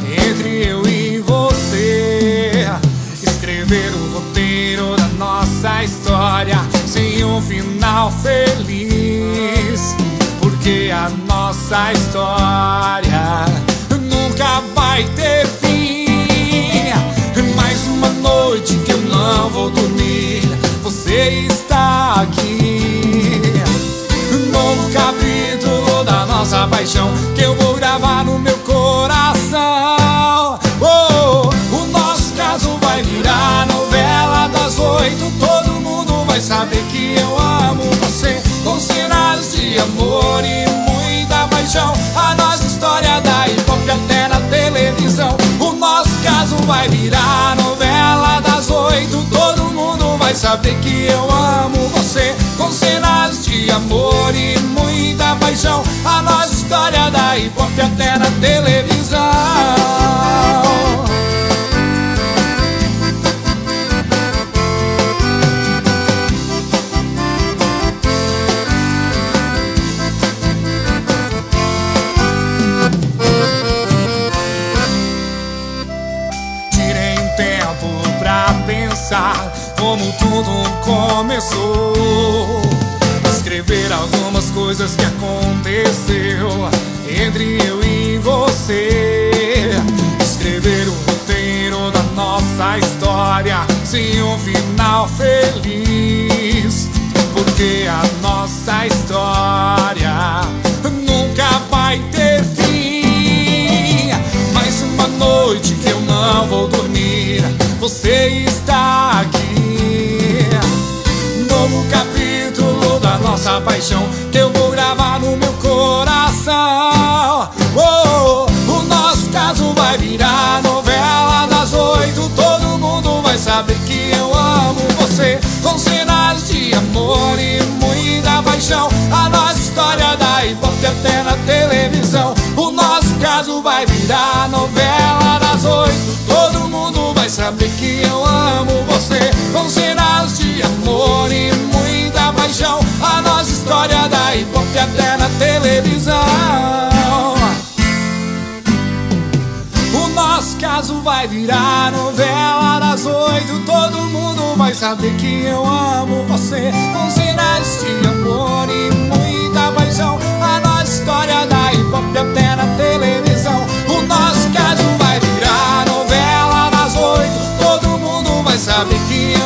entre eu e você. Escrever o roteiro da nossa história sem um final feliz, porque a nossa história nunca vai ter fim. Mais uma noite que eu não vou dormir, você está aqui. Novo capítulo da nossa paixão que eu vou gravar no meu coração. O nosso caso vai virar novela das 8. Todo mundo vai saber que eu amo você, com cenários de amor e muita paixão. A nossa história da hip-hop até na televisão. O nosso caso vai virar novela das 8. Todo mundo vai saber que eu amo você, com cenários de amor e muita paixão. A nossa história da hip-hop até na televisão. Como tudo começou, escrever algumas coisas que aconteceu entre eu e você. Escrever o roteiro da nossa história sem um final feliz, porque a nossa história nunca vai ter fim. Mais uma noite que eu não vou dormir, você está aqui. Novo capítulo da nossa paixão que eu vou gravar no meu coração. O nosso caso vai virar novela das 8. Todo mundo vai saber que eu amo você, com cenários de amor e muita paixão. A nossa história da hip-hop até na televisão. O nosso caso vai virar novela das 8. Todo mundo vai saber que eu amo você, com cenários de amor e muita paixão. A nossa história da hip-hop até na televisão. O nosso caso vai virar novela das 8. Todo mundo vai saber que eu amo você, com cenários de amor e muita paixão. A nossa história da hip-hop até na televisão. O nosso caso vai virar novela das 8. Todo mundo vai saber que